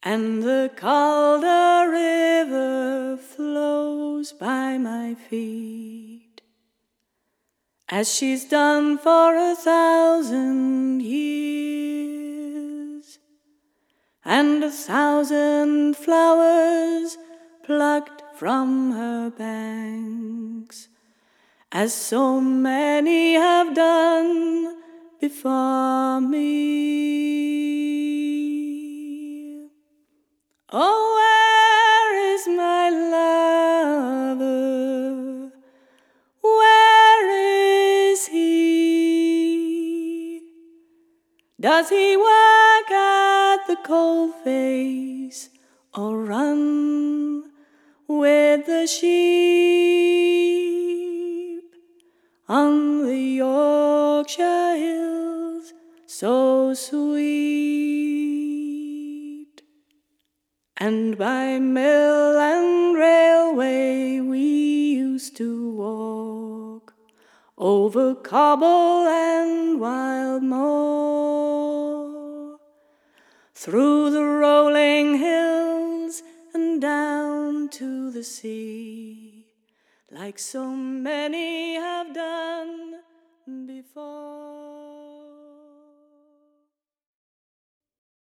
and the Calder River flows by my feet, as she's done for 1,000 years, and 1,000 flowers plucked from her banks, as so many have done before me. Oh, where is my lover? Where is he? Does he work at the coalface or run with the sheep on the Yorkshire hills so sweet? And by mill and railway we used to walk, over cobble and wild moor, through the rolling hills and down to the sea, like so many have done before.